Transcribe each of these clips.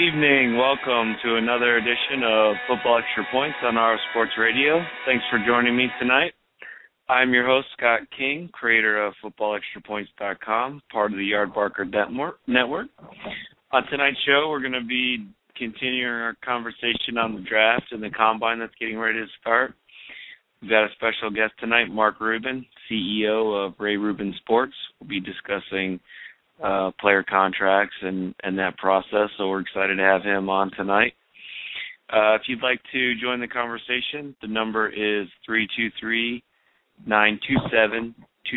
evening. Welcome to another edition of Football Extra Points on our Sports Radio. Thanks for joining me tonight. I'm your host, Scott King, creator of FootballExtraPoints.com, part of the Yardbarker Network. On tonight's show, we're going to be continuing our conversation on the draft and the combine that's getting ready to start. We've got a special guest tonight, Mark Rubin, CEO of Ray Rubin Sports. We'll be discussing player contracts and that process, so we're excited to have him on tonight. If you'd like to join the conversation, the number is 323-927-2906.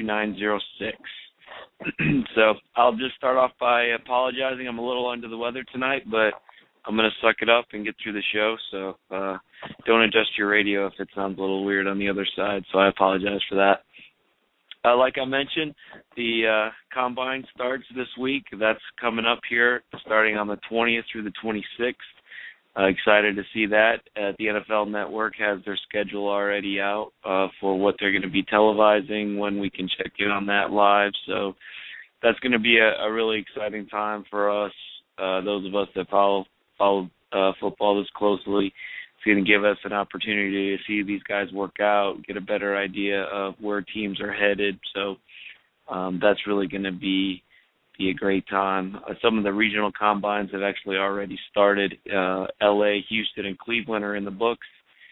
So I'll just start off by apologizing. I'm a little under the weather tonight, but I'm going to suck it up and get through the show, so don't adjust your radio if it sounds a little weird on the other side, so I apologize for that. Like I mentioned, the combine starts this week. That's coming up here starting on the 20th through the 26th. Excited to see that. The NFL Network has their schedule already out for what they're going to be televising, when we can check in on that live. So that's going to be a really exciting time for us, those of us that follow football this closely. It's going to give us an opportunity to see these guys work out, get a better idea of where teams are headed. So that's really going to be a great time. Some of the regional combines have actually already started. L.A., Houston, and Cleveland are in the books.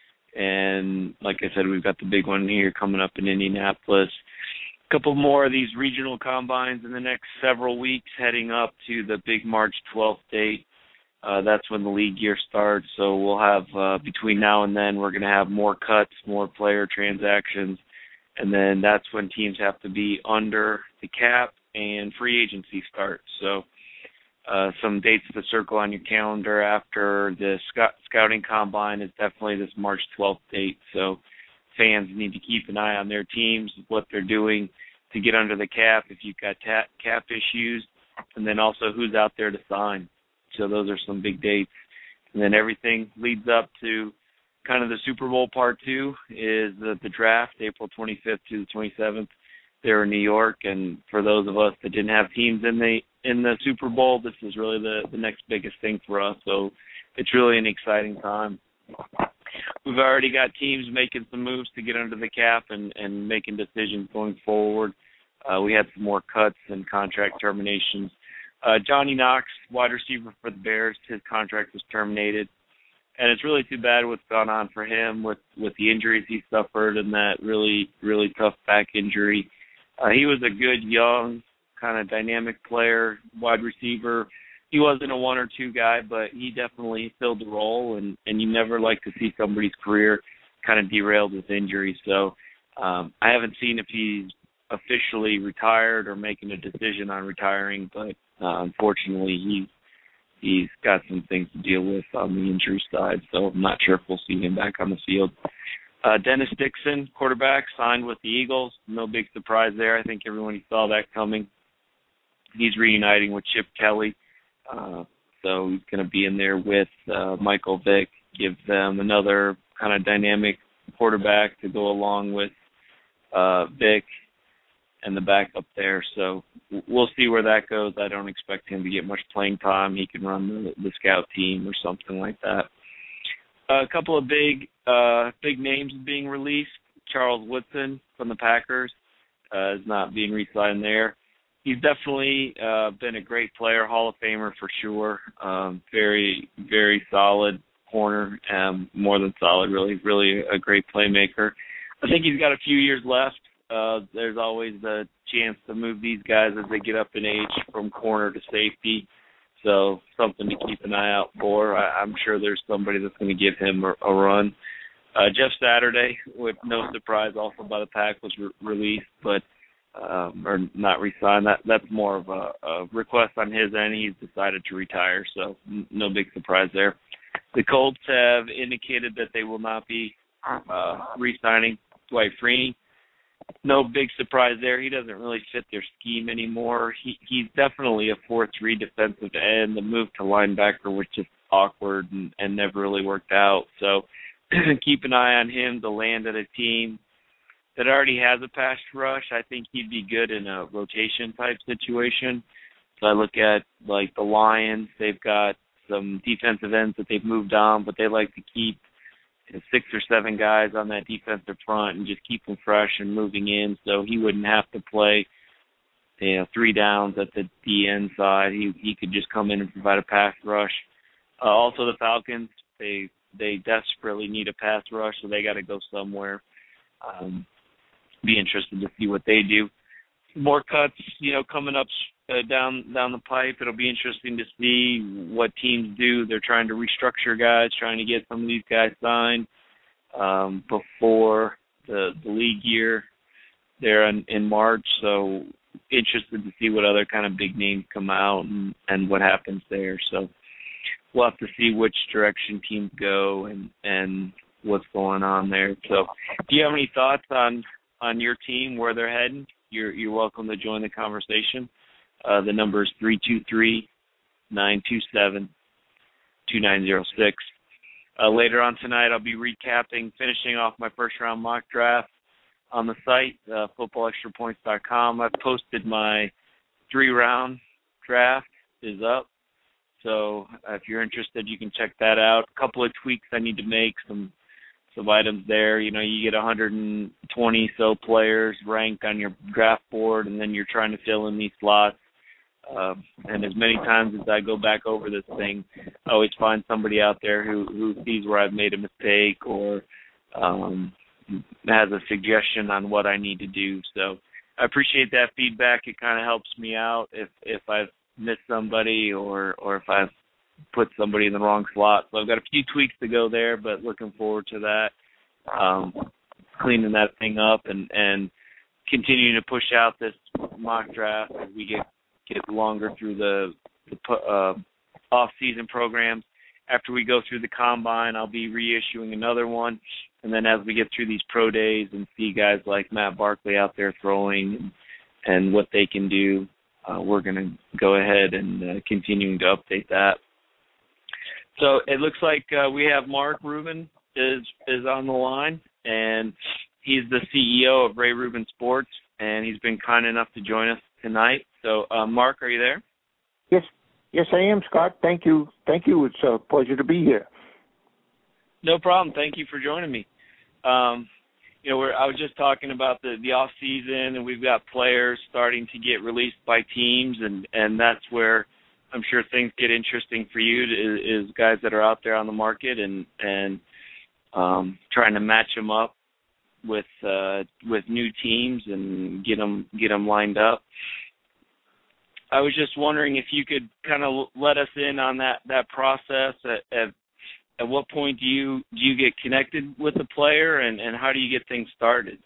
And like I said, we've got the big one here coming up in Indianapolis. A couple more of these regional combines in the next several weeks, heading up to the big March 12th date. That's when the league year starts, so we'll have, between now and then, we're going to have more cuts, more player transactions, and then that's when teams have to be under the cap and free agency starts. So some dates to circle on your calendar after the scouting combine is definitely this March 12th date, so fans need to keep an eye on their teams, what they're doing to get under the cap, if you've got cap issues, and then also who's out there to sign. So those are some big dates. And then everything leads up to kind of the Super Bowl part two is the draft, April 25th to the 27th there in New York. And for those of us that didn't have teams in the Super Bowl, this is really the next biggest thing for us. So it's really an exciting time. We've already got teams making some moves to get under the cap and making decisions going forward. We had some more cuts and contract terminations. Johnny Knox, wide receiver for the Bears, his contract was terminated. And it's really too bad what's gone on for him with the injuries he suffered and that really, really tough back injury. He was a good, young, kind of dynamic player, wide receiver. He wasn't a one or two guy, but he definitely filled the role, and you never like to see somebody's career kind of derailed with injury. So I haven't seen if he's officially retired or making a decision on retiring, but unfortunately he's got some things to deal with on the injury side, so I'm not sure if we'll see him back on the field. Dennis Dixon, quarterback, signed with the Eagles. No big surprise there. I think everyone saw that coming. He's reuniting with Chip Kelly, so he's going to be in there with Michael Vick, give them another kind of dynamic quarterback to go along with Vick and the backup there. So we'll see where that goes. I don't expect him to get much playing time. He can run the scout team or something like that. A couple of big names being released. Charles Woodson from the Packers is not being re-signed there. He's definitely been a great player, Hall of Famer for sure. Very, very solid corner, more than solid, really a great playmaker. I think he's got a few years left. There's always the chance to move these guys as they get up in age from corner to safety. So something to keep an eye out for. I'm sure there's somebody that's going to give him a run. Jeff Saturday, with no surprise, also by the Pack, was released, but or not re-signed. That's more of a request on his end. He's decided to retire, so no big surprise there. The Colts have indicated that they will not be re-signing Dwight Freeney. No big surprise there. He doesn't really fit their scheme anymore. He's definitely a 4-3 defensive end. The move to linebacker was just awkward and never really worked out. So keep an eye on him to land at a team that already has a pass rush. I think he'd be good in a rotation type situation. So I look at like the Lions. They've got some defensive ends that they've moved on, but they like to keep 6 or 7 guys on that defensive front and just keep them fresh and moving in, so he wouldn't have to play 3 downs at the DN side. He could just come in and provide a pass rush. Also, the Falcons, they desperately need a pass rush, so they got to go somewhere. Be interested to see what they do. More cuts, coming up down the pipe. It'll be interesting to see what teams do. They're trying to restructure guys, trying to get some of these guys signed before the league year there in March. So interested to see what other kind of big names come out and what happens there. So we'll have to see which direction teams go and what's going on there. So do you have any thoughts on your team, where they're heading? You're welcome to join the conversation. The number is 323-927-2906. Later on tonight, I'll be finishing off my first-round mock draft on the site, footballextrapoints.com. I've posted my 3-round draft is up. So if you're interested, you can check that out. A couple of tweaks I need to make, some items there. You get 120 so players ranked on your draft board, and then you're trying to fill in these slots. And as many times as I go back over this thing, I always find somebody out there who sees where I've made a mistake or has a suggestion on what I need to do. So I appreciate that feedback. It kind of helps me out if I've missed somebody or if I've put somebody in the wrong slot. So I've got a few tweaks to go there, but looking forward to that, cleaning that thing up and continuing to push out this mock draft as we get longer through the off-season programs. After we go through the combine, I'll be reissuing another one. And then as we get through these pro days and see guys like Matt Barkley out there throwing and what they can do, we're going to go ahead and continuing to update that. So it looks like we have Mark Rubin is on the line, and he's the CEO of Ray Rubin Sports, and he's been kind enough to join us tonight. So, Mark, are you there? Yes, I am, Scott. Thank you. It's a pleasure to be here. No problem. Thank you for joining me. I was just talking about the off season, and we've got players starting to get released by teams, and that's where I'm sure things get interesting for you is guys that are out there on the market and trying to match them up with new teams and get them lined up. I was just wondering if you could kind of let us in on that process. At what point do you get connected with the player, and how do you get things started?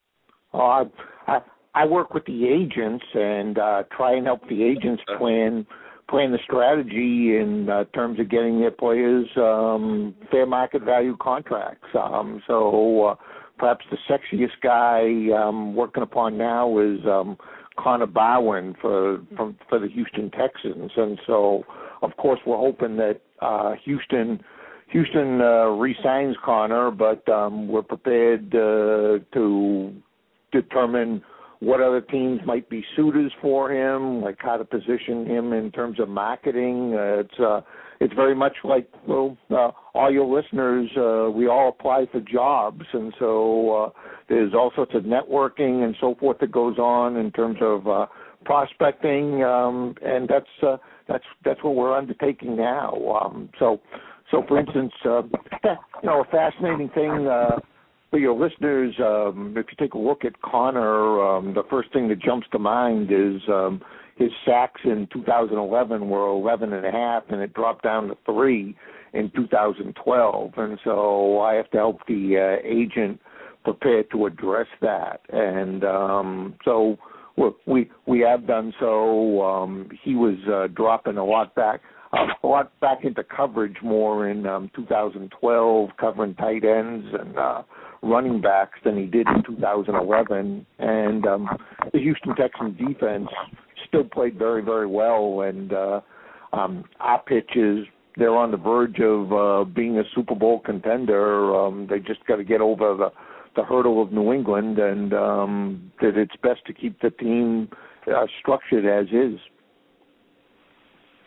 I work with the agents and try and help the agents plan the strategy in terms of getting their players fair market value contracts. So perhaps the sexiest guy I'm working upon now is Connor Bowen for the Houston Texans, and so of course we're hoping that Houston re-signs Connor, but we're prepared to determine what other teams might be suitors for him, like how to position him in terms of marketing. It's very much like all your listeners. We all apply for jobs, and so there's all sorts of networking and so forth that goes on in terms of prospecting, and that's what we're undertaking now. So for instance, a fascinating thing. For your listeners, if you take a look at Connor, the first thing that jumps to mind is his sacks in 2011 were 11.5, and it dropped down to 3 in 2012. And so I have to help the agent prepare to address that. And so we have done so. He was dropping a lot back into coverage more in 2012, covering tight ends and running backs than he did in 2011. And the Houston Texans defense still played very, very well. And our pitches, they're on the verge of being a Super Bowl contender. They just got to get over the hurdle of New England, and that it's best to keep the team structured as is.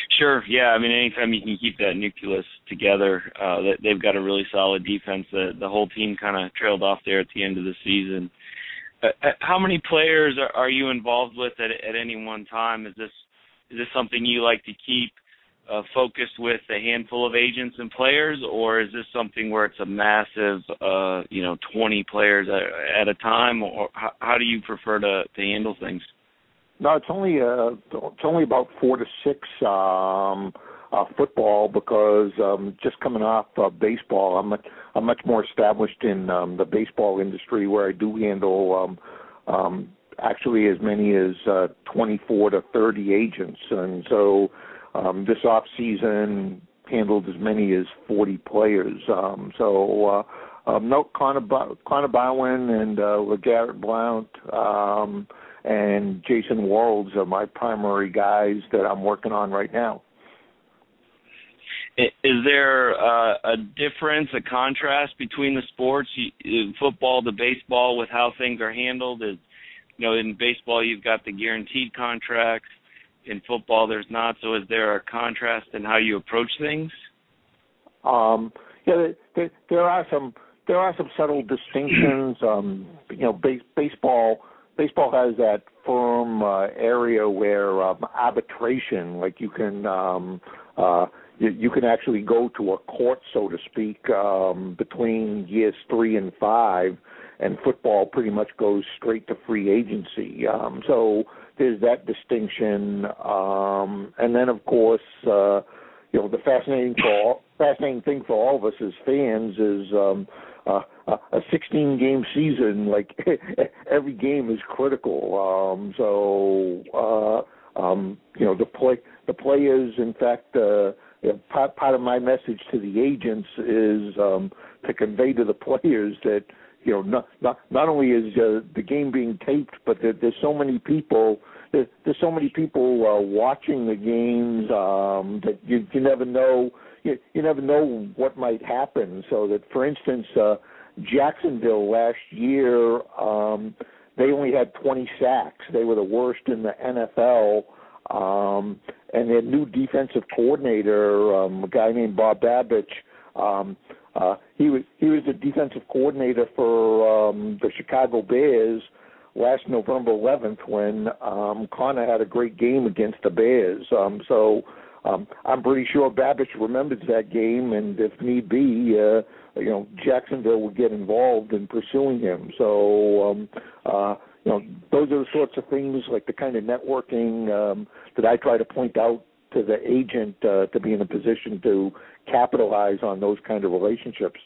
Sure. Yeah. I mean, anytime you can keep that nucleus together, they've got a really solid defense. The whole team kind of trailed off there at the end of the season. How many players are you involved with at any one time? Is this something you like to keep focused with a handful of agents and players, or is this something where it's a massive, 20 players at a time, or how do you prefer to handle things? No, it's only about 4 to 6 football, because just coming off baseball, I'm much more established in the baseball industry, where I do handle actually as many as 24 to 30 agents, and so this off season handled as many as 40 players. No, Connor Bowen and LeGarrette Blount and Jason Worrells are my primary guys that I'm working on right now. Is there a difference, a contrast between the sports, football to baseball, with how things are handled? In baseball you've got the guaranteed contracts. In football there's not. So is there a contrast in how you approach things? Yeah, there are some subtle distinctions. Baseball has that firm area where arbitration, like you can actually go to a court, so to speak, between years 3 and 5, and football pretty much goes straight to free agency. So there's that distinction, and then of course, the fascinating thing for all of us as fans is a 16-game season. Like every game is critical. The players, in fact, part of my message to the agents is to convey to the players that not only is the game being taped, but there's so many people. There's so many people watching the games that you never know. You never know what might happen. So that, for instance, Jacksonville last year, they only had 20 sacks. They were the worst in the NFL. And their new defensive coordinator, a guy named Bob Babich, he was the defensive coordinator for the Chicago Bears last November 11th when Connor had a great game against the Bears. I'm pretty sure Babich remembers that game, and if need be, Jacksonville would get involved in pursuing him. So, those are the sorts of things, like the kind of networking that I try to point out to the agent to be in a position to capitalize on those kind of relationships.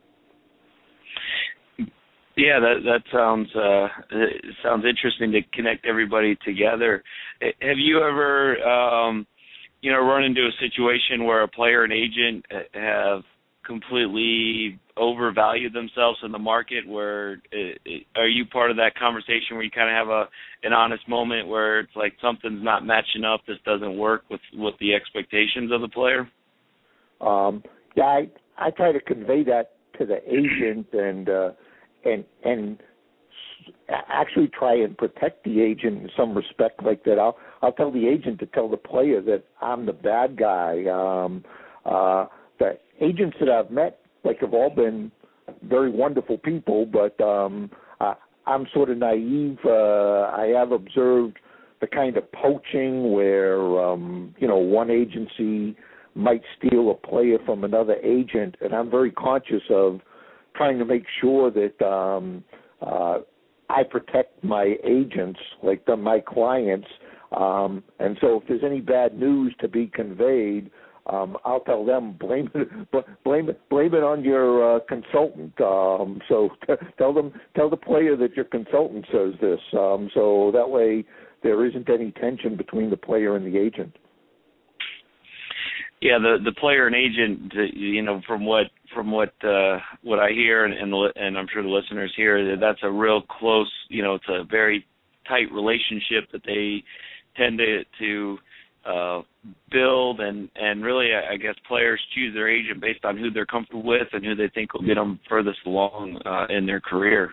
Yeah, that sounds interesting to connect everybody together. Have you ever, run into a situation where a player and agent have completely overvalued themselves in the market? Where are you part of that conversation where you kind of have an honest moment where it's like something's not matching up, this doesn't work with the expectations of the player? Yeah, I try to convey that to the agent and actually try and protect the agent in some respect like that. I'll tell the agent to tell the player that I'm the bad guy. The agents that I've met have all been very wonderful people, but I'm sort of naive. I have observed the kind of poaching where one agency might steal a player from another agent, and I'm very conscious of trying to make sure that I protect my agents, my clients, and so if there's any bad news to be conveyed, I'll tell them blame it on your consultant. So tell the player that your consultant says this. So that way there isn't any tension between the player and the agent. Yeah, the player and agent, from what I hear and I'm sure the listeners hear, that's a real close, it's a very tight relationship that they tend to build, and really, I guess players choose their agent based on who they're comfortable with and who they think will get them furthest along in their career.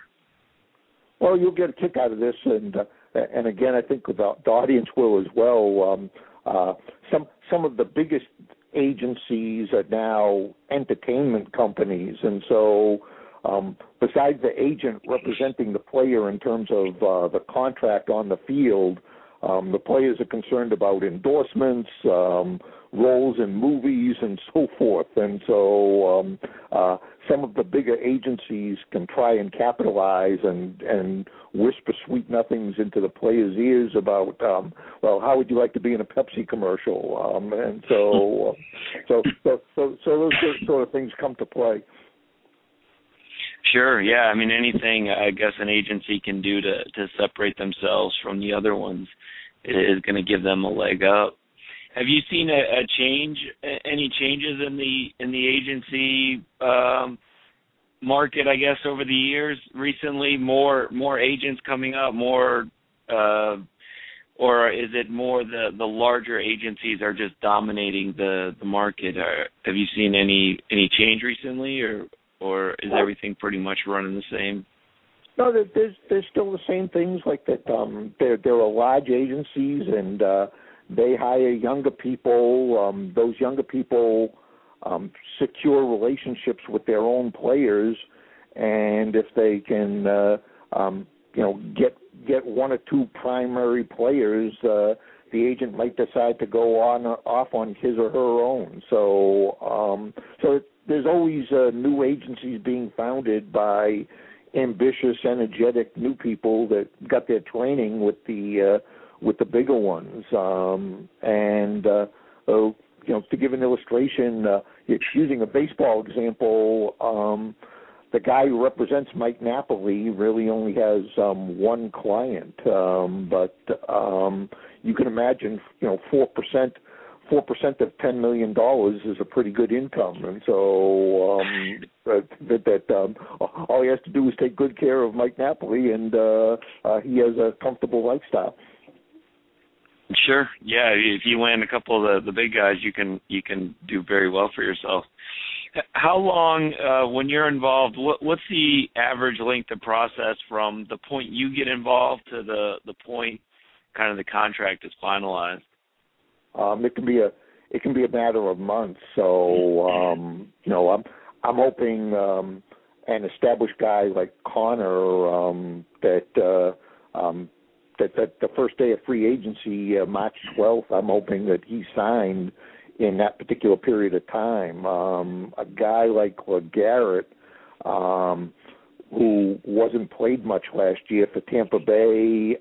Well, you'll get a kick out of this, and again, I think the audience will as well. some of the biggest agencies are now entertainment companies, and so besides the agent representing the player in terms of the contract on the field, the players are concerned about endorsements, roles in movies, and so forth. And so some of the bigger agencies can try and capitalize and whisper sweet nothings into the players' ears about, well, how would you like to be in a Pepsi commercial? And so those sort of things come to play. Sure, yeah. I mean, anything I guess an agency can do to separate themselves from the other ones is going to give them a leg up. Have you seen a change, any changes in the agency market, I guess, over the years recently? More agents coming up, more, or is it more the larger agencies are just dominating the market? Have you seen any change recently, or is everything pretty much running the same? No, there's still the same things like that. There are large agencies, and they hire younger people. Those younger people secure relationships with their own players, and if they can, get one or two primary players, the agent might decide to go off on his or her own. So there's always new agencies being founded by ambitious, energetic new people that got their training with the bigger ones. To give an illustration, using a baseball example, the guy who represents Mike Napoli really only has one client, but you can imagine, 4% of $10 million is a pretty good income, and so all he has to do is take good care of Mike Napoli, and he has a comfortable lifestyle. Sure, yeah. If you land a couple of the big guys, you can do very well for yourself. How long, when you're involved, what's the average length of process from the point you get involved to the point kind of the contract is finalized? It can be a matter of months. So I'm hoping an established guy like Connor that the first day of free agency, March 12th, I'm hoping that he signed in that particular period of time. A guy like LeGarrette, who wasn't played much last year for Tampa Bay,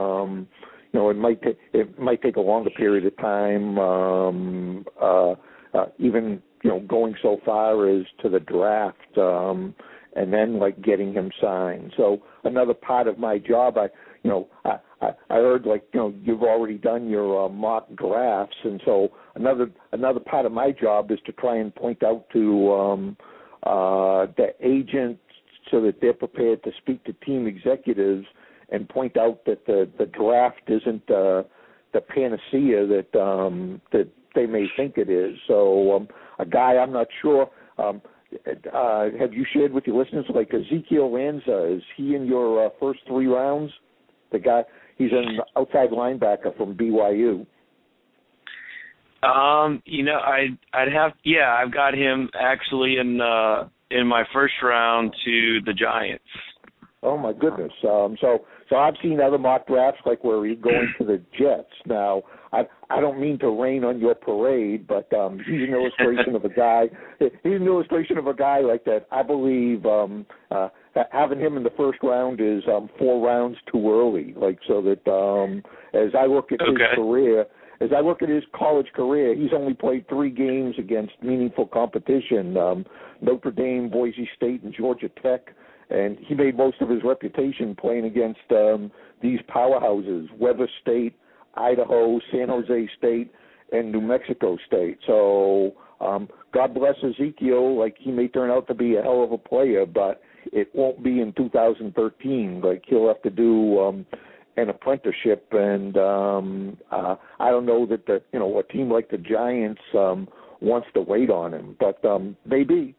it might take a longer period of time, even going so far as to the draft, and then getting him signed. So another part of my job, I heard you've already done your mock drafts, and so another part of my job is to try and point out to the agent so that they're prepared to speak to team executives and point out that the draft isn't the panacea that they may think it is. So a guy, I'm not sure. Have you shared with your listeners Ezekiel Lanza? Is he in your first three rounds? The guy, he's an outside linebacker from BYU. I've got him actually in my first round to the Giants. Oh my goodness! So I've seen other mock drafts where he's going to the Jets. Now I don't mean to rain on your parade, but he's an illustration of a guy. He's an illustration of a guy like that. I believe having him in the first round is 4 rounds too early. So that as I look at his career. As I look at his college career, he's only played 3 games against meaningful competition, Notre Dame, Boise State, and Georgia Tech, and he made most of his reputation playing against these powerhouses, Weber State, Idaho, San Jose State, and New Mexico State. So God bless Ezekiel. He may turn out to be a hell of a player, but it won't be in 2013. He'll have to do an apprenticeship, and I don't know that a team like the Giants wants to wait on him, but maybe.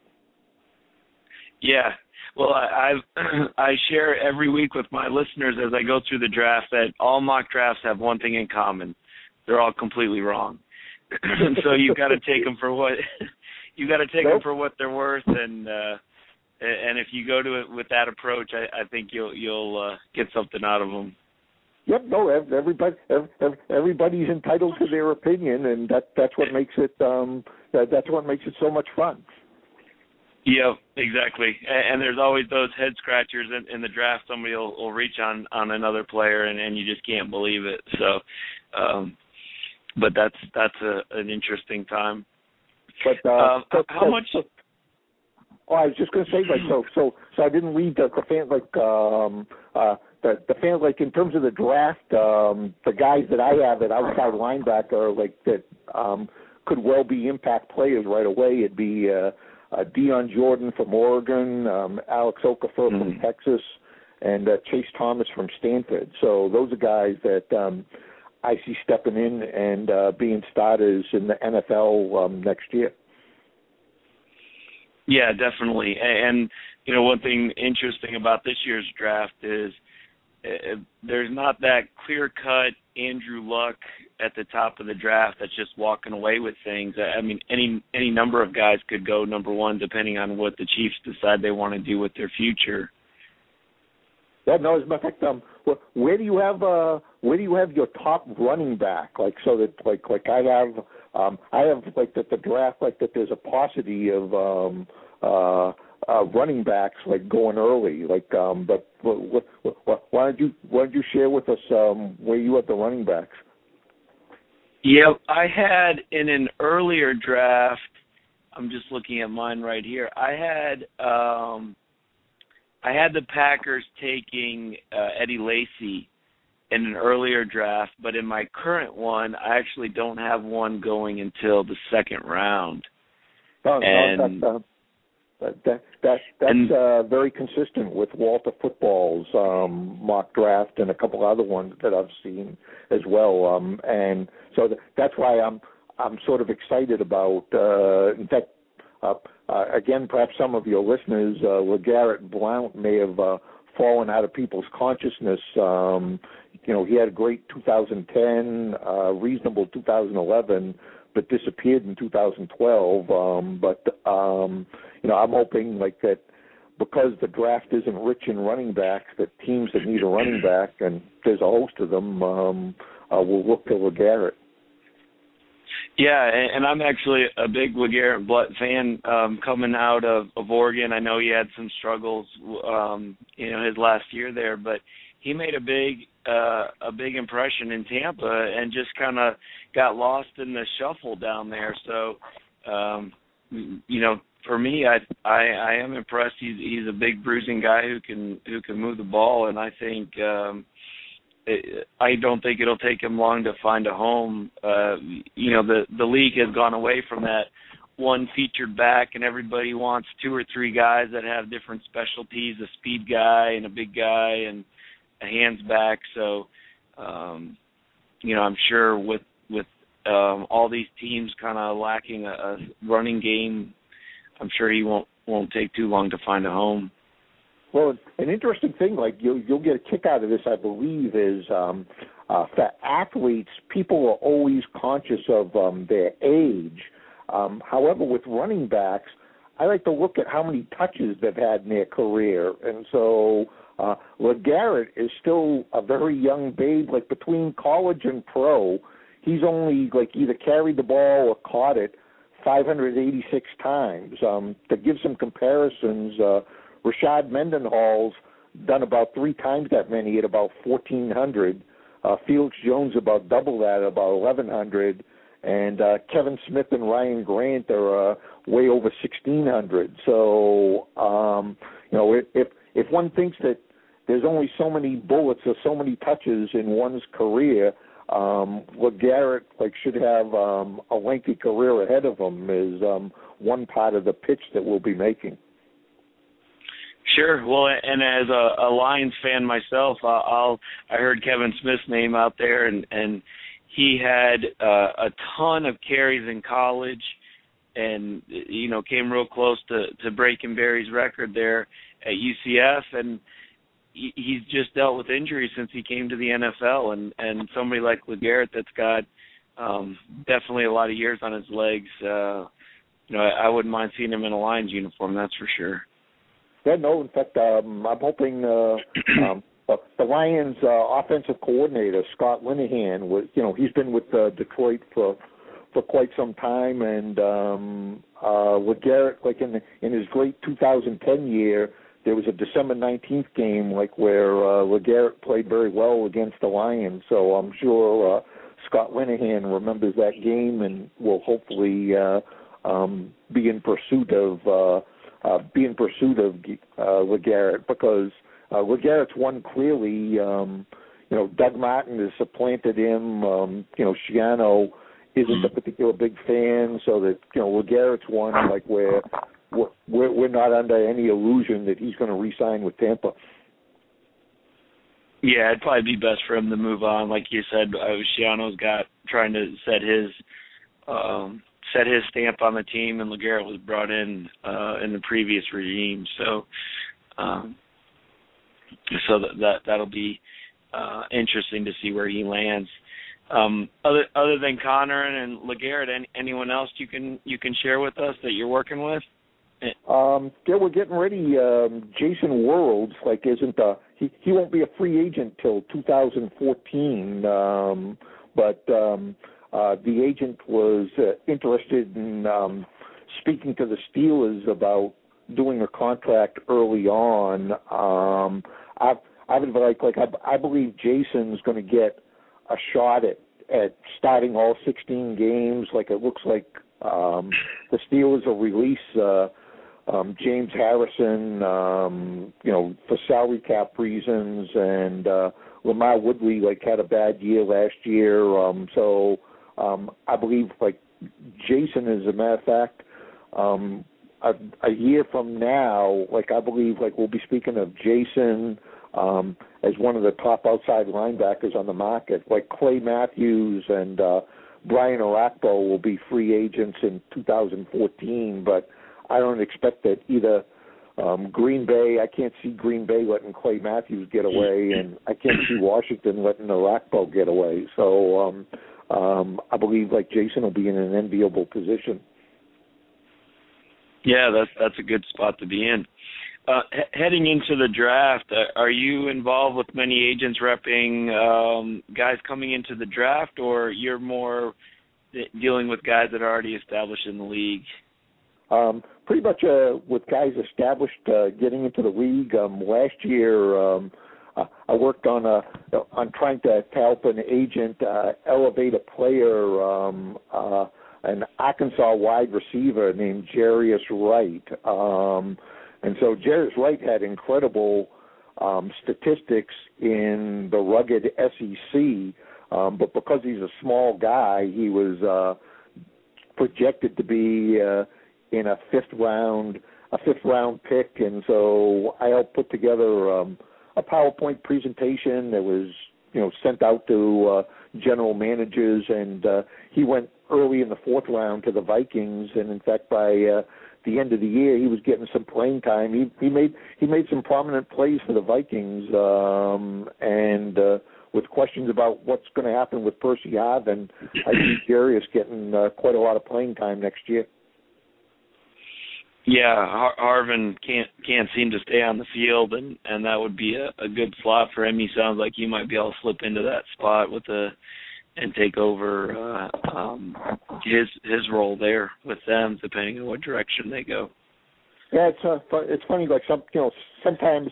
Yeah, well, I share every week with my listeners as I go through the draft that all mock drafts have one thing in common: they're all completely wrong. And so you've got to take them for what them for what they're worth, and if you go to it with that approach, I think you'll get something out of them. Yep, no, everybody's entitled to their opinion, and that's what makes it that's what makes it so much fun. Yep, exactly. And there's always those head scratchers in the draft. Somebody will reach on another player, and you just can't believe it. So, but that's an interesting time. But how much? Oh, I was just going to say, like, so I didn't read the fan, like, the fans, like, in terms of the draft, the guys that I have at outside linebacker, like, that could well be impact players right away. It'd be Dion Jordan from Oregon, Alex Okafor from Texas, and Chase Thomas from Stanford. So those are guys that I see stepping in and being starters in the NFL next year. Yeah, definitely. And, you know, one thing interesting about this year's draft is there's not that clear-cut Andrew Luck at the top of the draft that's just walking away with things. I mean, any number of guys could go number one depending on what the Chiefs decide they want to do with their future. Yeah, no, as a matter of fact, where do you have your top running back? Like, so that like I have like that the draft, like that there's a paucity of running backs like going early. Like, but why don't you share with us where you have the running backs? Yep, I had in an earlier draft. I'm just looking at mine right here. I had the Packers taking Eddie Lacy in an earlier draft, but in my current one, I actually don't have one going until the second round. That's very consistent with Walter Football's mock draft and a couple other ones that I've seen as well. And so that's why I'm sort of excited about. In fact, again, perhaps some of your listeners, LeGarrette Blount may have fallen out of people's consciousness. You know, he had a great 2010, reasonable 2011, but disappeared in 2012. You know, I'm hoping like that because the draft isn't rich in running backs, that teams that need a running back, and there's a host of them, will look to LeGarrette. Yeah, and I'm actually a big LeGarrette Blount fan coming out of Oregon. I know he had some struggles, you know, his last year there, but he made a big impression in Tampa and just kind of got lost in the shuffle down there. So, you know, for me, I am impressed. He's a big bruising guy who can move the ball, and I think. I don't think it'll take him long to find a home. You know, the league has gone away from that one featured back, and everybody wants two or three guys that have different specialties, a speed guy and a big guy and a hands back. So, you know, I'm sure with all these teams kind of lacking a running game, I'm sure he won't take too long to find a home. Well, an interesting thing, like you'll get a kick out of this, I believe, is for athletes, people are always conscious of their age. However, with running backs, I like to look at how many touches they've had in their career. And so LeGarrette is still a very young babe. Like between college and pro, he's only like either carried the ball or caught it 586 times. To give some comparisons, Rashad Mendenhall's done about 3 times that many at about 1,400. Felix Jones about double that at about 1,100. And Kevin Smith and Ryan Grant are way over 1,600. So, you know, if one thinks that there's only so many bullets or so many touches in one's career, LeGarrette should have a lengthy career ahead of him is one part of the pitch that we'll be making. Sure. Well, and as a Lions fan myself, I heard Kevin Smith's name out there, and he had a ton of carries in college, and you know came real close to breaking Barry's record there at UCF, and he's just dealt with injuries since he came to the NFL, and somebody like LeGarrette that's got definitely a lot of years on his legs. I wouldn't mind seeing him in a Lions uniform, that's for sure. Yeah, no, in fact, I'm hoping the Lions offensive coordinator, Scott Linehan, he's been with Detroit for quite some time, and with Garrett, like in his great 2010 year, there was a December 19th game, where LeGarrette played very well against the Lions. So I'm sure Scott Linehan remembers that game and will hopefully be in pursuit of LeGarrette, because LeGarrette's won clearly. Doug Martin has supplanted him. Schiano isn't a particular big fan, so that LeGarrette's won where we're not under any illusion that he's going to re-sign with Tampa. Yeah, it'd probably be best for him to move on. Like you said, Schiano's trying to set his stamp on the team, and LeGarrette was brought in the previous regime. So that'll be interesting to see where he lands. Other than Connor and LeGarrette, anyone else you can share with us that you're working with? Yeah, we're getting ready. Jason Worlds, he won't be a free agent till 2014, but the agent was interested in speaking to the Steelers about doing a contract early on. I believe Jason's going to get a shot at starting all 16 games. It looks like the Steelers will release James Harrison, for salary cap reasons, and Lamar Woodley had a bad year last year. So I believe Jason, as a matter of fact, a year from now, I believe we'll be speaking of Jason as one of the top outside linebackers on the market. Clay Matthews and Brian Orakpo will be free agents in 2014, but I don't expect that either Green Bay. I can't see Green Bay letting Clay Matthews get away, and I can't see Washington letting Orakpo get away. So I believe Jason will be in an enviable position. Yeah, that's a good spot to be in. Heading into the draft, are you involved with many agents repping guys coming into the draft, or you're more dealing with guys that are already established in the league? Pretty much with guys established getting into the league. Last year, I worked on trying to help an agent elevate a player, an Arkansas wide receiver named Jarius Wright. And so Jarius Wright had incredible statistics in the rugged SEC, but because he's a small guy, he was projected to be in a fifth round pick, and so I helped put together a PowerPoint presentation that was sent out to general managers, and he went early in the fourth round to the Vikings, and in fact by the end of the year he was getting some playing time. He made some prominent plays for the Vikings, and with questions about what's going to happen with Percy Harvin, I see Jarius getting quite a lot of playing time next year. Yeah, Harvin can't seem to stay on the field, and that would be a good slot for him. He sounds like he might be able to slip into that spot and take over his role there with them, depending on what direction they go. Yeah, it's funny. Sometimes,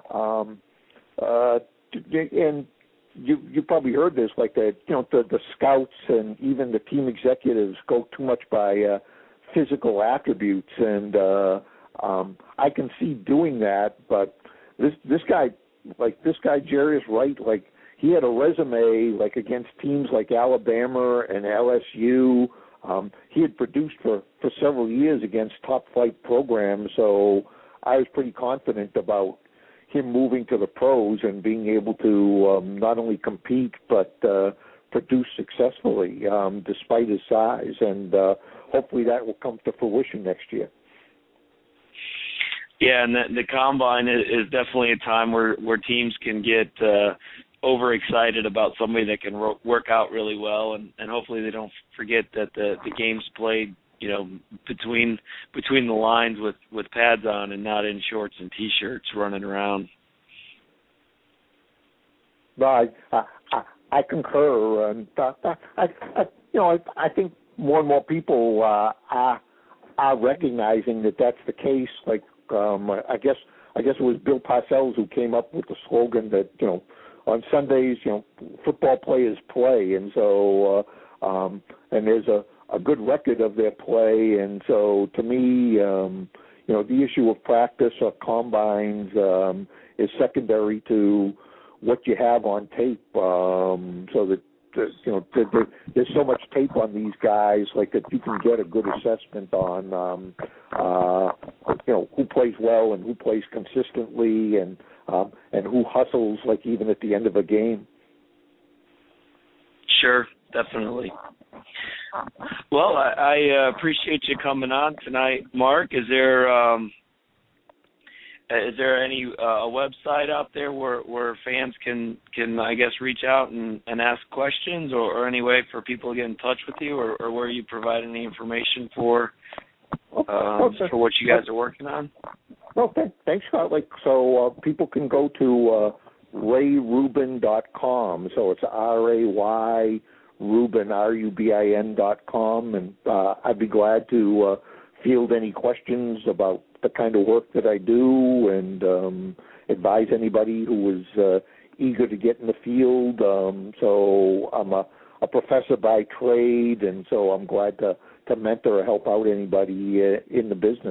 and you probably heard this, the scouts and even the team executives go too much by physical attributes, and I can see doing that, but this guy Jarius Wright, he had a resume against teams like Alabama and LSU. He had produced for several years against top flight programs, so I was pretty confident about him moving to the pros and being able to not only compete but produce successfully despite his size, and hopefully that will come to fruition next year. Yeah, and the combine is definitely a time where teams can get overexcited about somebody that can work out really well, and hopefully they don't forget that the game's played, between the lines with pads on and not in shorts and t-shirts running around. Right, I concur, and I think more and more people are recognizing that that's the case. Like I guess it was Bill Parcells who came up with the slogan that on Sundays football players play, and so and there's a good record of their play, and so to me the issue of practice or combines is secondary to what you have on tape, so that there's so much tape on these guys, like that you can get a good assessment on who plays well and who plays consistently, and who hustles, like even at the end of a game. Sure, definitely. Well, I appreciate you coming on tonight, Mark. Is there any a website out there where fans can I guess reach out and ask questions, or any way for people to get in touch with you, or where you provide any information for what you guys are working on? Well, thanks, Scott. People can go to rayrubin.com. So it's RAY Rubin, RUBIN.com, and I'd be glad to field any questions about the kind of work that I do, and advise anybody who is eager to get in the field. So I'm a professor by trade, and so I'm glad to mentor or help out anybody in the business.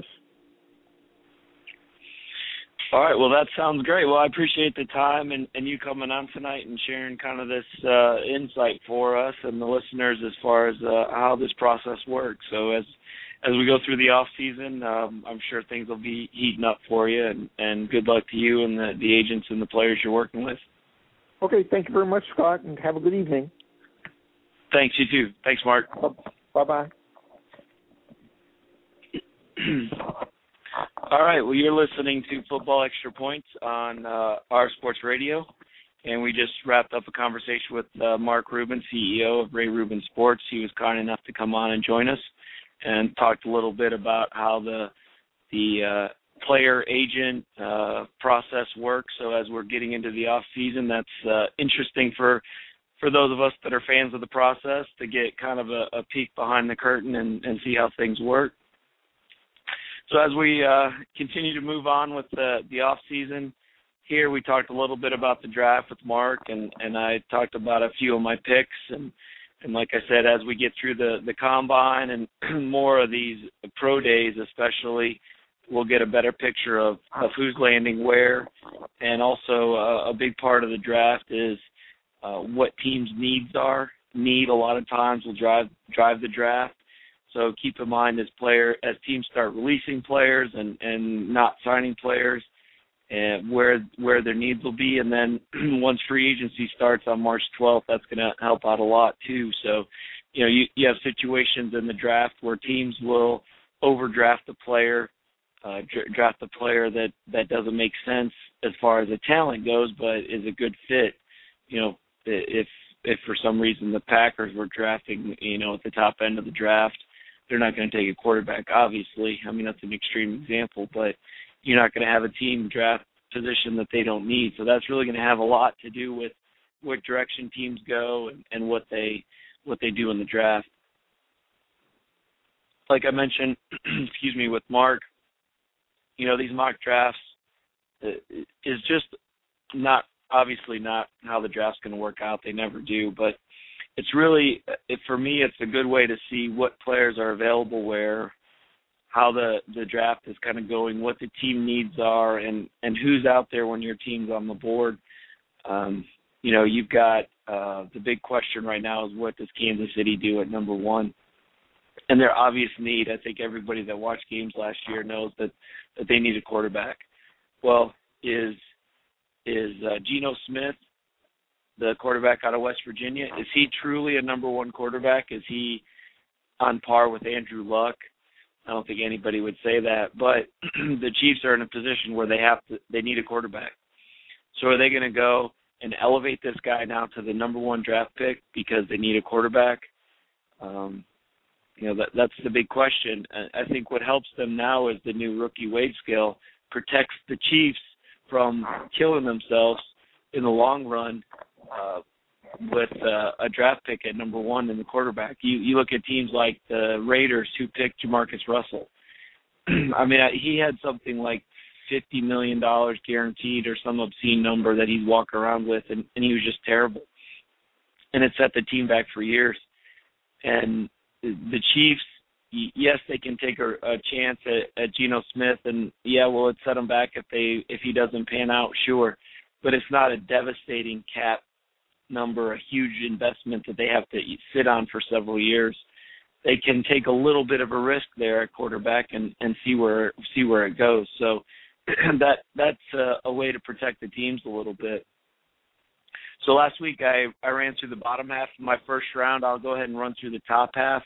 All right, well, that sounds great. Well, I appreciate the time and you coming on tonight and sharing kind of this insight for us and the listeners as far as how this process works. So as we go through the off season, I'm sure things will be heating up for you, and good luck to you and the agents and the players you're working with. Okay, thank you very much, Scott, and have a good evening. Thanks, you too. Thanks, Mark. Bye-bye. All right, well, you're listening to Football Extra Points on our Sports Radio, and we just wrapped up a conversation with Mark Rubin, CEO of Ray Rubin Sports. He was kind enough to come on and join us and talked a little bit about how the player-agent process works. So as we're getting into the off-season, that's interesting for those of us that are fans of the process to get kind of a peek behind the curtain and see how things work. So as we continue to move on with the off-season, here we talked a little bit about the draft with Mark, and I talked about a few of my picks. And like I said, as we get through the combine and more of these pro days especially, we'll get a better picture of who's landing where. And also a big part of the draft is what teams' needs are. Need a lot of times will drive the draft. So keep in mind as teams start releasing players and not signing players, and where their needs will be. And then once free agency starts on March 12th, that's going to help out a lot too. So, you have situations in the draft where teams will overdraft a player, draft a player that doesn't make sense as far as the talent goes, but is a good fit. If for some reason the Packers were drafting, at the top end of the draft, they're not going to take a quarterback, obviously. I mean, that's an extreme example, but you're not going to have a team draft position that they don't need. So that's really going to have a lot to do with what direction teams go and what they do in the draft. Like I mentioned, with Mark, these mock drafts is just not how the draft's going to work out. They never do, but it's really, for me, it's a good way to see what players are available where, how the draft is kind of going, what the team needs are, and who's out there when your team's on the board. You've got the big question right now is what does Kansas City do at number one? And their obvious need, I think everybody that watched games last year knows that they need a quarterback. Well, is Geno Smith, the quarterback out of West Virginia, is he truly a number one quarterback? Is he on par with Andrew Luck? I don't think anybody would say that, but the Chiefs are in a position where they need a quarterback. So are they going to go and elevate this guy now to the number one draft pick because they need a quarterback? That's the big question. I think what helps them now is the new rookie wage scale protects the Chiefs from killing themselves in the long run with a draft pick at number one in the quarterback. You look at teams like the Raiders who picked Jamarcus Russell. I mean, he had something like $50 million guaranteed or some obscene number that he'd walk around with, and he was just terrible. And it set the team back for years. And the Chiefs, yes, they can take a chance at Geno Smith, and will it set them back if he doesn't pan out? Sure, but it's not a devastating cap number, a huge investment that they have to sit on for several years. They can take a little bit of a risk there at quarterback and see where it goes. So that's a way to protect the teams a little bit. So last week I ran through the bottom half of my first round. I'll go ahead and run through the top half.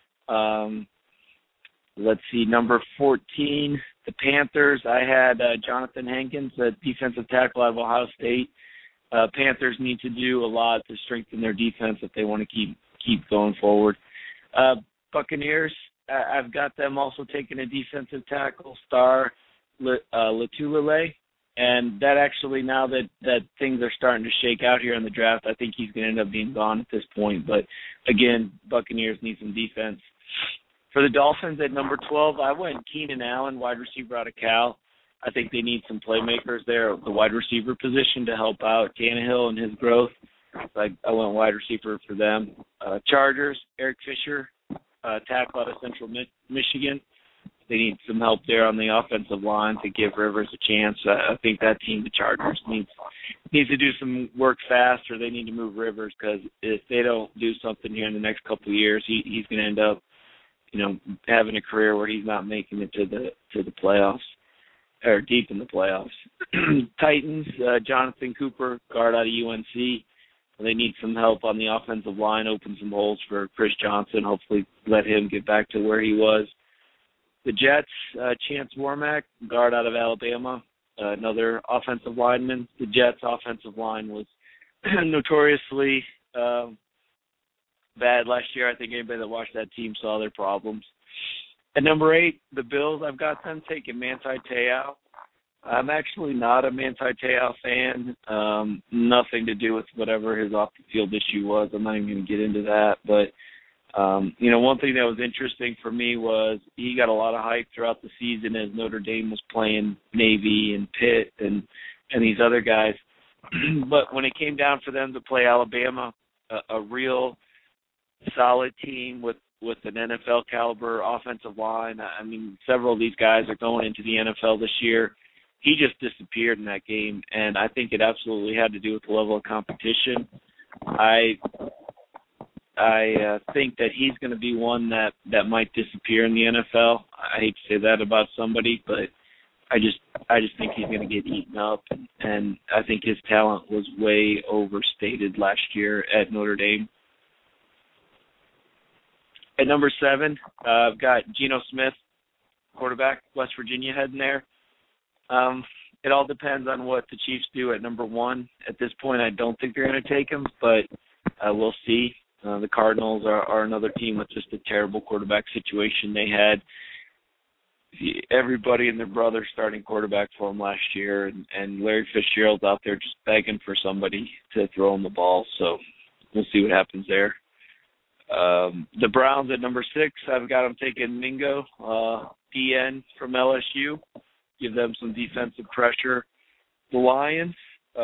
Let's see, number 14, the Panthers. I had Jonathan Hankins, a defensive tackle out of Ohio State. Panthers need to do a lot to strengthen their defense if they want to keep going forward. Buccaneers, I've got them also taking a defensive tackle, Star Lotulelei. And that actually, now that things are starting to shake out here in the draft, I think he's going to end up being gone at this point. But, again, Buccaneers need some defense. For the Dolphins at number 12, I went Keenan Allen, wide receiver out of Cal. I think they need some playmakers there at the wide receiver position to help out Tannehill and his growth. I went wide receiver for them. Chargers, Eric Fisher, tackle out of Central Michigan. They need some help there on the offensive line to give Rivers a chance. I think that team, the Chargers, needs to do some work fast, or they need to move Rivers, because if they don't do something here in the next couple of years, he's going to end up, having a career where he's not making it to the playoffs or deep in the playoffs. Titans, Jonathan Cooper, guard out of UNC. They need some help on the offensive line, open some holes for Chris Johnson, hopefully let him get back to where he was. The Jets, Chance Warmack, guard out of Alabama, another offensive lineman. The Jets' offensive line was notoriously bad last year. I think anybody that watched that team saw their problems. At number 8, the Bills, I've got them taking Manti Te'o. I'm actually not a Manti Te'o fan. Nothing to do with whatever his off-the-field issue was. I'm not even going to get into that. But, one thing that was interesting for me was he got a lot of hype throughout the season as Notre Dame was playing Navy and Pitt and these other guys. But when it came down for them to play Alabama, a real solid team with an NFL caliber offensive line. I mean, several of these guys are going into the NFL this year. He just disappeared in that game, and I think it absolutely had to do with the level of competition. I think that he's going to be one that might disappear in the NFL. I hate to say that about somebody, but I just think he's going to get eaten up, and I think his talent was way overstated last year at Notre Dame. At number 7, I've got Geno Smith, quarterback, West Virginia, heading there. It all depends on what the Chiefs do at number 1. At this point, I don't think they're going to take him, but we'll see. The Cardinals are another team with just a terrible quarterback situation. They had everybody and their brother starting quarterback for them last year, and Larry Fitzgerald's out there just begging for somebody to throw him the ball. So we'll see what happens there. The Browns at number 6, I've got them taking Mingo, DN from LSU. Give them some defensive pressure. The Lions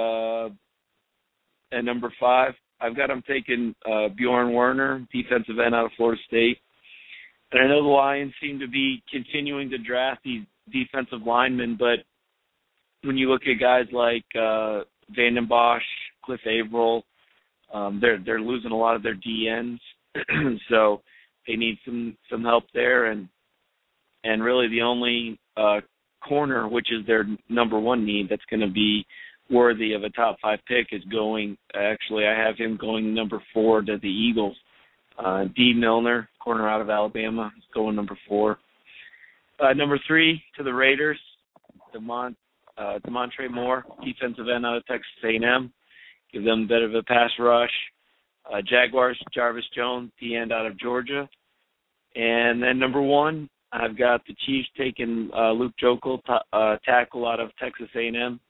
at number 5, I've got them taking Bjorn Werner, defensive end out of Florida State. And I know the Lions seem to be continuing to draft these defensive linemen, but when you look at guys like Vanden Bosch, Cliff Averill, they're losing a lot of their DNs, so they need some help there. And really the only corner, which is their number 1 need, that's going to be worthy of a top 5 pick is going. Actually, I have him going number 4 to the Eagles. D. Milner, corner out of Alabama, is going number 4. Number 3 to the Raiders, Demontre Moore, defensive end out of Texas A&M. give them a bit of a pass rush. Jaguars, Jarvis Jones, the end out of Georgia. And then number 1, I've got the Chiefs taking Luke Joeckel, tackle out of Texas A&M.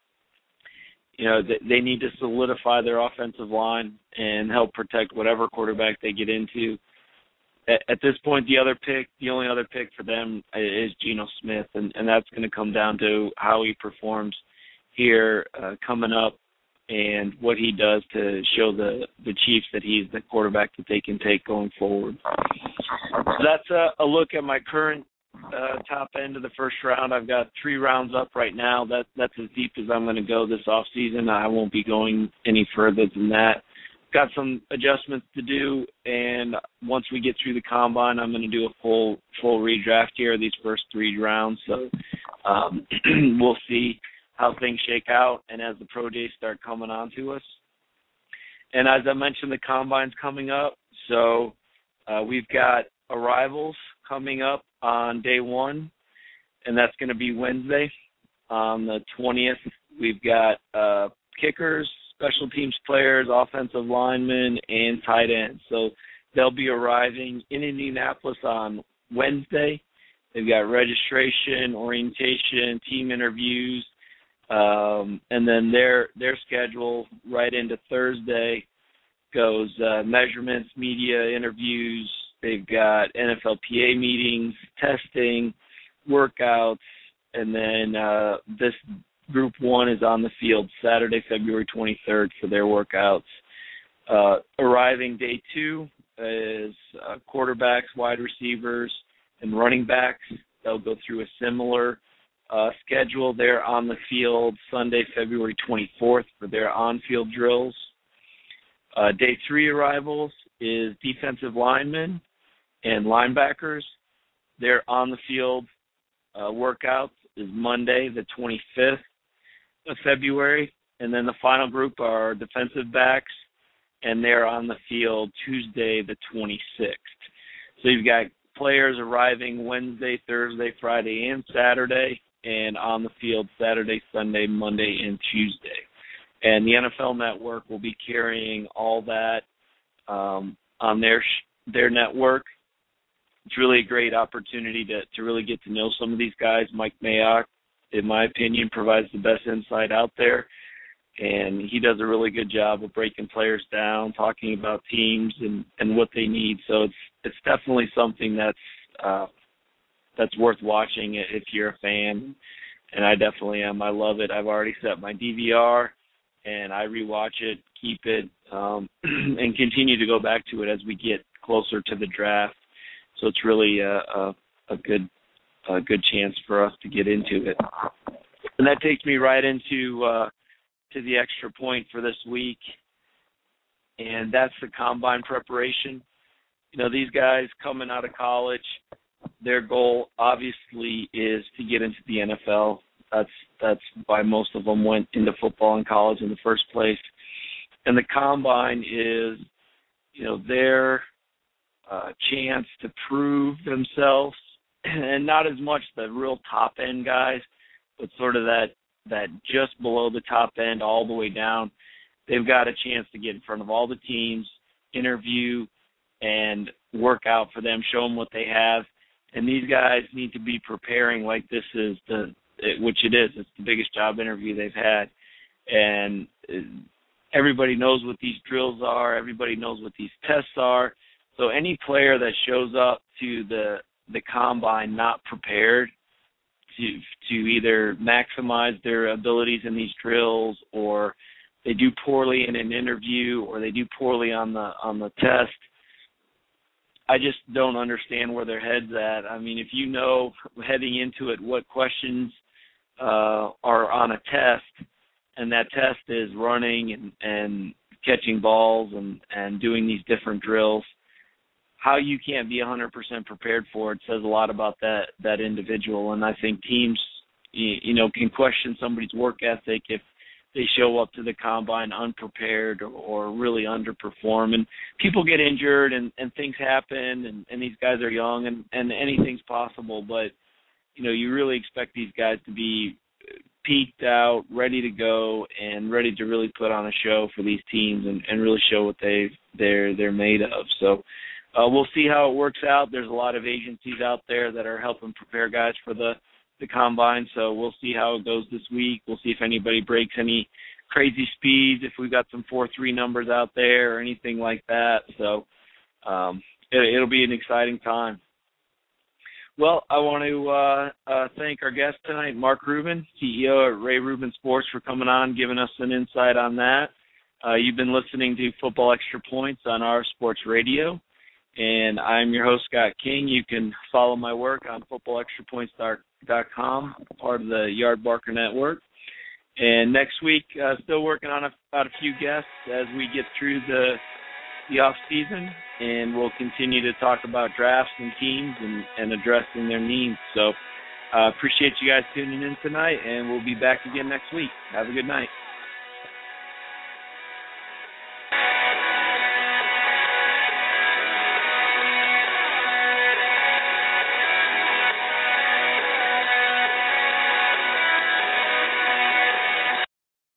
You know, they need to solidify their offensive line and help protect whatever quarterback they get into. At this point, the only other pick for them is Geno Smith, and that's going to come down to how he performs here coming up and what he does to show the Chiefs that he's the quarterback that they can take going forward. So that's a look at my current top end of the first round. I've got 3 rounds up right now. That's as deep as I'm going to go this off season. I won't be going any further than that. Got some adjustments to do, and once we get through the combine, I'm going to do a full redraft here of these first 3 rounds. So we'll see how things shake out, and as the pro days start coming on to us. And as I mentioned, the combine's coming up, so we've got arrivals coming up on day 1, and that's going to be Wednesday. On the 20th, we've got kickers, special teams players, offensive linemen, and tight ends. So they'll be arriving in Indianapolis on Wednesday. They've got registration, orientation, team interviews, and then their schedule right into Thursday goes measurements, media interviews. They've got NFLPA meetings, testing, workouts, and then this Group 1 is on the field Saturday, February 23rd for their workouts. Arriving day 2 is quarterbacks, wide receivers, and running backs. They'll go through a similar schedule. They're on the field Sunday, February 24th for their on-field drills. Day 3 arrivals is defensive linemen and linebackers. Their on-the-field workouts is Monday, the 25th of February. And then the final group are defensive backs, and they're on the field Tuesday, the 26th. So you've got players arriving Wednesday, Thursday, Friday, and Saturday, and on the field Saturday, Sunday, Monday, and Tuesday. And the NFL Network will be carrying all that on their network. It's really a great opportunity to really get to know some of these guys. Mike Mayock, in my opinion, provides the best insight out there, and he does a really good job of breaking players down, talking about teams and what they need. So it's definitely something that's worth watching if you're a fan, and I definitely am. I love it. I've already set my DVR, and I rewatch it, keep it, and continue to go back to it as we get closer to the draft. So it's really a good chance for us to get into it. And that takes me right into to the extra point for this week, and that's the combine preparation. You know, these guys coming out of college, their goal obviously is to get into the NFL. That's why most of them went into football in college in the first place. And the combine is, you know, their chance to prove themselves, and not as much the real top end guys, but sort of that just below the top end all the way down. They've got a chance to get in front of all the teams, interview, and work out for them, show them what they have. And these guys need to be preparing like this is which it is. It's the biggest job interview they've had. And everybody knows what these drills are. Everybody knows what these tests are. So any player that shows up to the combine not prepared to either maximize their abilities in these drills, or they do poorly in an interview, or they do poorly on the test, I just don't understand where their head's at. I mean, if you know heading into it what questions are on a test, and that test is running and catching balls and doing these different drills, how you can't be 100% prepared for it says a lot about that individual. And I think teams, you know, can question somebody's work ethic if they show up to the combine unprepared or really underperform. And people get injured and things happen, and these guys are young and anything's possible. But, you know, you really expect these guys to be peaked out, ready to go, and ready to really put on a show for these teams and really show what they're made of. So we'll see how it works out. There's a lot of agencies out there that are helping prepare guys for the combine, so we'll see how it goes this week. We'll see if anybody breaks any crazy speeds, if we've got some 4.3 numbers out there or anything like that. So it'll be an exciting time. Well, I want to thank our guest tonight, Mark Rubin, CEO at Ray Rubin Sports, for coming on, giving us an insight on that. You've been listening to Football Extra Points on our Sports Radio, and I'm your host, Scott King. You can follow my work on footballextrapoints.com, part of the Yard Barker Network. And next week, still working on about a few guests as we get through the off season, and we'll continue to talk about drafts and teams and addressing their needs. So appreciate you guys tuning in tonight, and we'll be back again next week. Have a good night.